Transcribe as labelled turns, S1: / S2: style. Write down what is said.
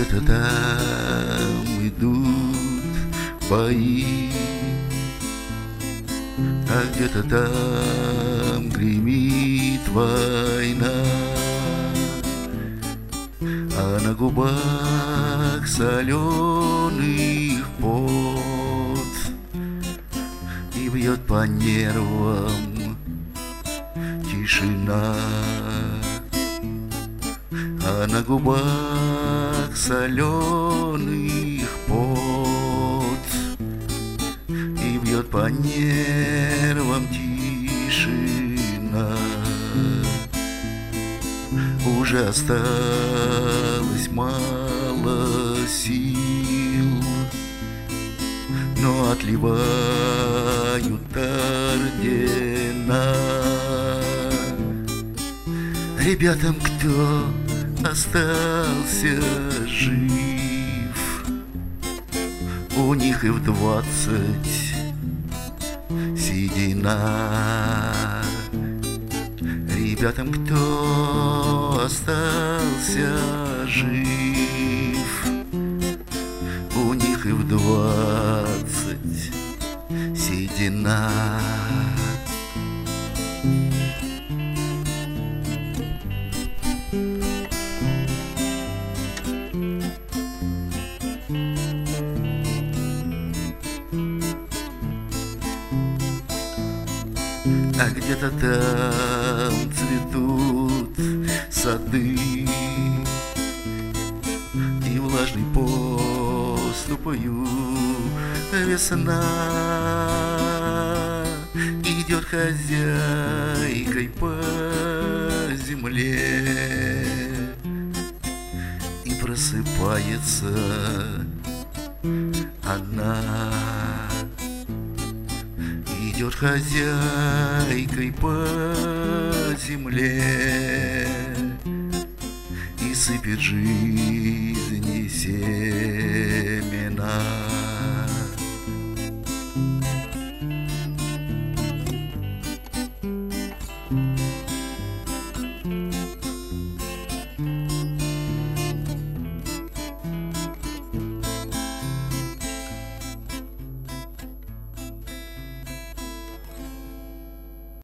S1: где-то там идут бои, а где-то там гремит война, а на губах соленых пот и бьет по нервам тишина, а на губах соленых пот и бьет по нервам тишина. Уже осталось мало сил, но отливают ордена ребятам, кто остался жив. У них и в 20 седина. Ребятам, кто остался жив, у них и в 20 седина. А где-то там цветут сады, и влажной поступью весна идет хозяйкой по земле, и просыпается она. Идет хозяйкой по земле и сыпет жизни семена.